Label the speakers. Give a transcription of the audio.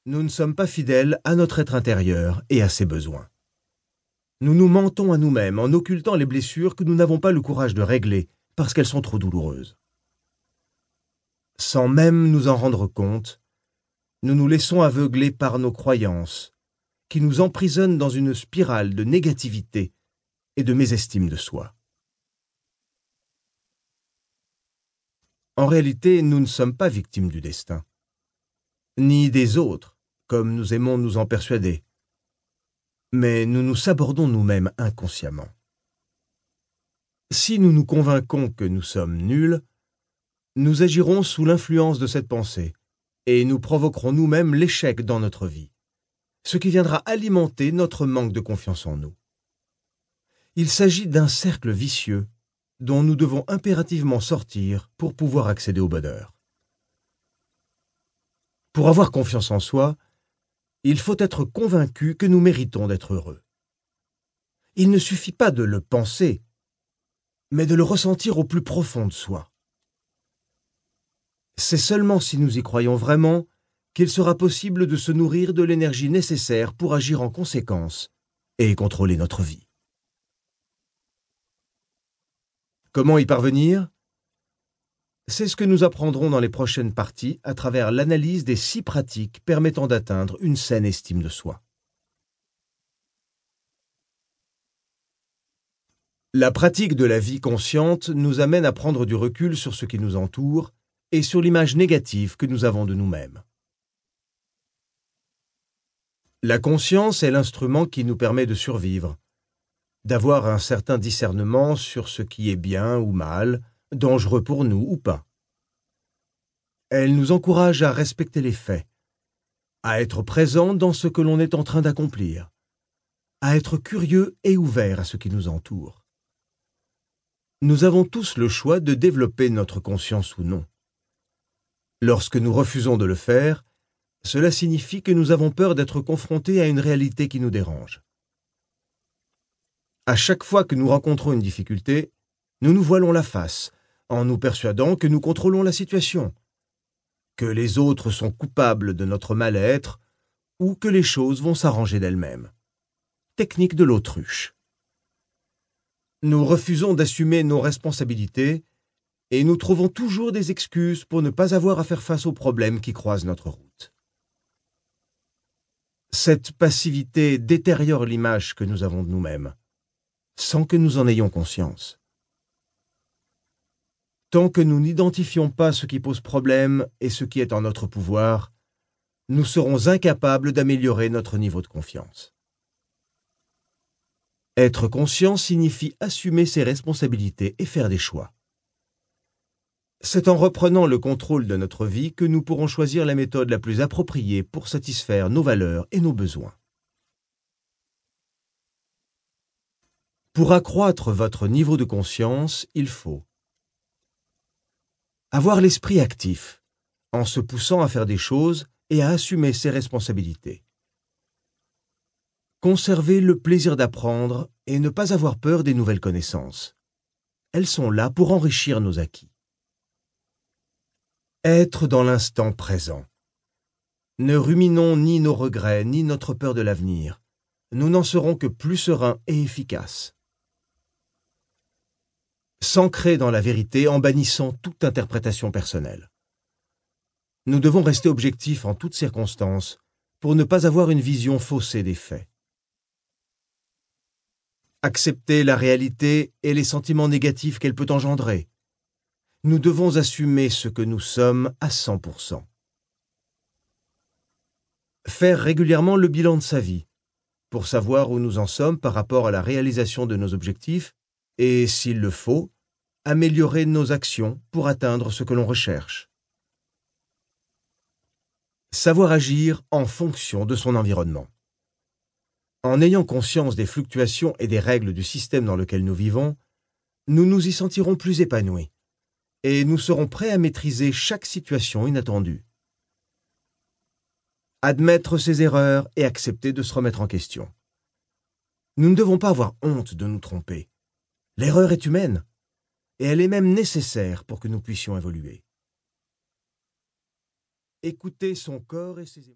Speaker 1: nous ne sommes pas fidèles à notre être intérieur et à ses besoins. Nous nous mentons à nous-mêmes en occultant les blessures que nous n'avons pas le courage de régler parce qu'elles sont trop douloureuses. Sans même nous en rendre compte, nous nous laissons aveugler par nos croyances, qui nous emprisonnent dans une spirale de négativité et de mésestime de soi. En réalité, nous ne sommes pas victimes du destin, ni des autres, comme nous aimons nous en persuader. Mais nous nous sabordons nous-mêmes inconsciemment. Si nous nous convainquons que nous sommes nuls, nous agirons sous l'influence de cette pensée, et nous provoquerons nous-mêmes l'échec dans notre vie, ce qui viendra alimenter notre manque de confiance en nous. Il s'agit d'un cercle vicieux dont nous devons impérativement sortir pour pouvoir accéder au bonheur. Pour avoir confiance en soi, il faut être convaincu que nous méritons d'être heureux. Il ne suffit pas de le penser, mais de le ressentir au plus profond de soi. C'est seulement si nous y croyons vraiment qu'il sera possible de se nourrir de l'énergie nécessaire pour agir en conséquence et contrôler notre vie. Comment y parvenir ? C'est ce que nous apprendrons dans les prochaines parties à travers l'analyse des 6 pratiques permettant d'atteindre une saine estime de soi. La pratique de la vie consciente nous amène à prendre du recul sur ce qui nous entoure et sur l'image négative que nous avons de nous-mêmes. La conscience est l'instrument qui nous permet de survivre, d'avoir un certain discernement sur ce qui est bien ou mal, dangereux pour nous ou pas. Elle nous encourage à respecter les faits, à être présent dans ce que l'on est en train d'accomplir, à être curieux et ouvert à ce qui nous entoure. Nous avons tous le choix de développer notre conscience ou non. Lorsque nous refusons de le faire, cela signifie que nous avons peur d'être confrontés à une réalité qui nous dérange. À chaque fois que nous rencontrons une difficulté, nous nous voilons la face, en nous persuadant que nous contrôlons la situation, que les autres sont coupables de notre mal-être ou que les choses vont s'arranger d'elles-mêmes. Technique de l'autruche. Nous refusons d'assumer nos responsabilités et nous trouvons toujours des excuses pour ne pas avoir à faire face aux problèmes qui croisent notre route. Cette passivité détériore l'image que nous avons de nous-mêmes, sans que nous en ayons conscience. Tant que nous n'identifions pas ce qui pose problème et ce qui est en notre pouvoir, nous serons incapables d'améliorer notre niveau de confiance. Être conscient signifie assumer ses responsabilités et faire des choix. C'est en reprenant le contrôle de notre vie que nous pourrons choisir la méthode la plus appropriée pour satisfaire nos valeurs et nos besoins. Pour accroître votre niveau de conscience, il faut avoir l'esprit actif, en se poussant à faire des choses et à assumer ses responsabilités. Conserver le plaisir d'apprendre et ne pas avoir peur des nouvelles connaissances. Elles sont là pour enrichir nos acquis. Être dans l'instant présent. Ne ruminons ni nos regrets ni notre peur de l'avenir. Nous n'en serons que plus sereins et efficaces. S'ancrer dans la vérité en bannissant toute interprétation personnelle. Nous devons rester objectifs en toutes circonstances pour ne pas avoir une vision faussée des faits. Accepter la réalité et les sentiments négatifs qu'elle peut engendrer. Nous devons assumer ce que nous sommes à 100%. Faire régulièrement le bilan de sa vie, pour savoir où nous en sommes par rapport à la réalisation de nos objectifs et, s'il le faut, améliorer nos actions pour atteindre ce que l'on recherche. Savoir agir en fonction de son environnement. En ayant conscience des fluctuations et des règles du système dans lequel nous vivons, nous nous y sentirons plus épanouis et nous serons prêts à maîtriser chaque situation inattendue. Admettre ses erreurs et accepter de se remettre en question. Nous ne devons pas avoir honte de nous tromper. L'erreur est humaine et elle est même nécessaire pour que nous puissions évoluer. Écouter son corps et ses émotions.